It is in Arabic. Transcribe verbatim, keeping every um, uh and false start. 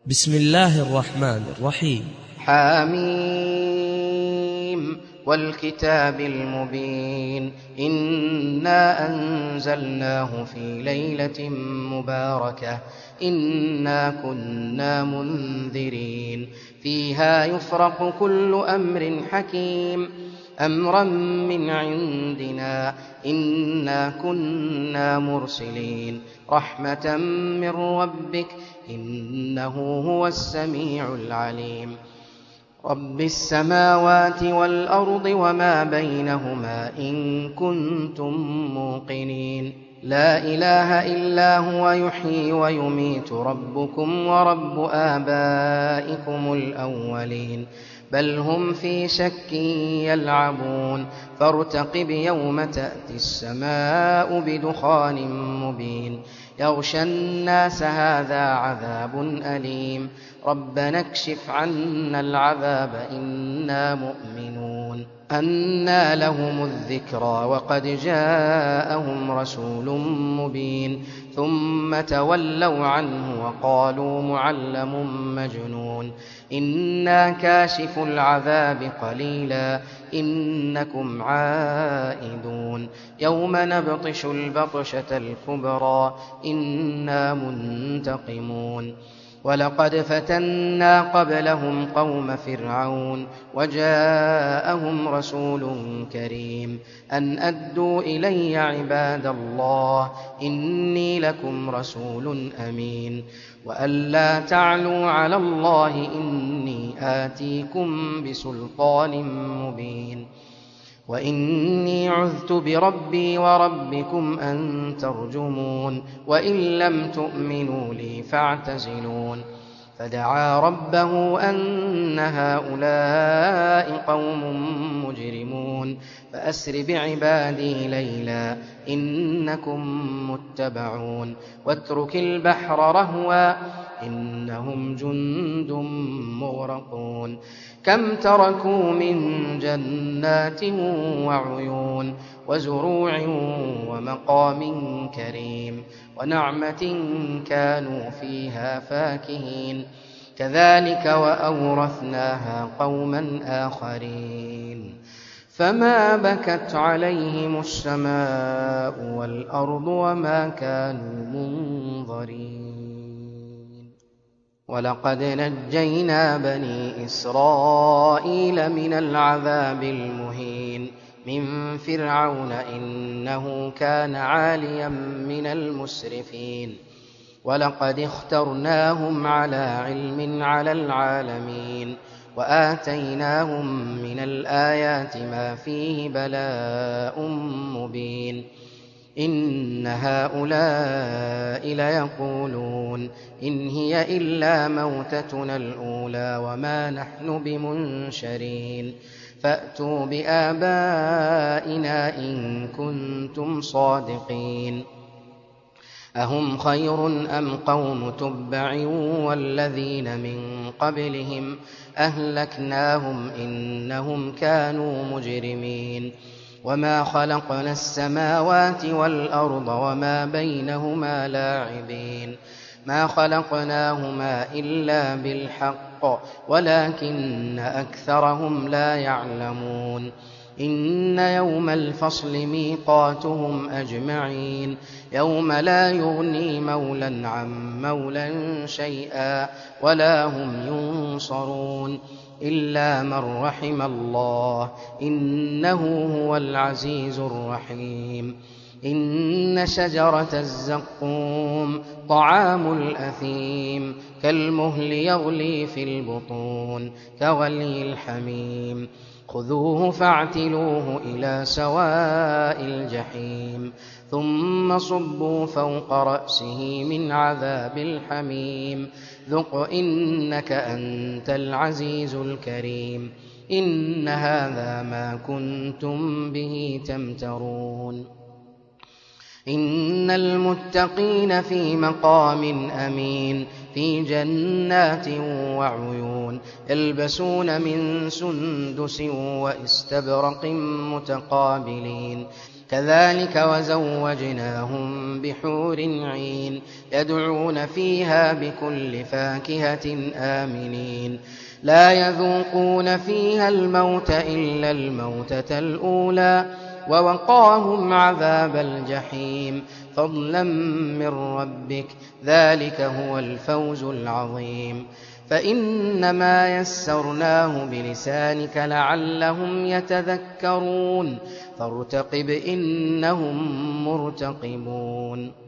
بسم الله الرحمن الرحيم. حاميم والكتاب المبين إنا أنزلناه في ليلة مباركة إنا كنا منذرين فيها يفرق كل أمر حكيم أمرا من عندنا إنا كنا مرسلين رحمة من ربك إنه هو السميع العليم رب السماوات والأرض وما بينهما إن كنتم موقنين لا إله إلا هو يحيي ويميت ربكم ورب آبائكم الأولين بل هم في شك يلعبون فارتقب يوم تأتي السماء بدخان مبين يغشى الناس هذا عذاب أليم ربنا اكشف عنا العذاب إنا مؤمنون أنى لهم الذكرى وقد جاءهم رسول مبين ثم تولوا عنه وقالوا معلم مجنون إنا كاشف العذاب قليلا إنكم عائدون يوم نبطش البطشة الكبرى إنا منتقمون ولقد فتنا قبلهم قوم فرعون وجاءهم رسول كريم أن أدوا إلي عباد الله إني لكم رسول أمين وأن لا تعلوا على الله إني آتيكم بسلطان مبين وإني عذت بربي وربكم أن ترجمون وإن لم تؤمنوا لي فاعتزلون فدعا ربه أن هؤلاء قوم مجرمون فأسر بعبادي ليلا إنكم متبعون واترك البحر رهوا إنهم جند مغرقون كم تركوا من جنات وعيون وزروع ومقام كريم ونعمة كانوا فيها فاكهين كذلك وأورثناها قوما آخرين فما بكت عليهم السماء والأرض وما كانوا منظرين ولقد نجينا بني إسرائيل من العذاب المهين من فرعون إنه كان عاليا من المسرفين ولقد اخترناهم على علم على العالمين وآتيناهم من الآيات ما فيه بلاء مبين إن هؤلاء ليقولون إن هي إلا موتتنا الأولى وما نحن بمنشرين فأتوا بآبائنا إن كنتم صادقين أهم خير أم قوم تبع والذين من قبلهم أهلكناهم إنهم كانوا مجرمين وما خلقنا السماوات والأرض وما بينهما لاعبين ما خلقناهما إلا بالحق ولكن أكثرهم لا يعلمون إن يوم الفصل ميقاتهم أجمعين يوم لا يغني مولا عن مولا شيئا ولا هم ينصرون إلا من رحم الله إنه هو العزيز الرحيم إن شجرة الزقوم طعام الأثيم كالمهل يغلي في البطون كغلي الحميم خذوه فاعتلوه إلى سواء الجحيم ثم صبوا فوق رأسه من عذاب الحميم ذق إنك أنت العزيز الكريم إن هذا ما كنتم به تمترون إن المتقين في مقام أمين في جنات وعيون يلبسون من سندس وإستبرق متقابلين كذلك وزوجناهم بحور عين يدعون فيها بكل فاكهة آمنين لا يذوقون فيها الموت إلا الموتة الأولى ووقاهم عذاب الجحيم فضلا من ربك ذلك هو الفوز العظيم فإنما يسرناه بلسانك لعلهم يتذكرون فارتقب إنهم مرتقبون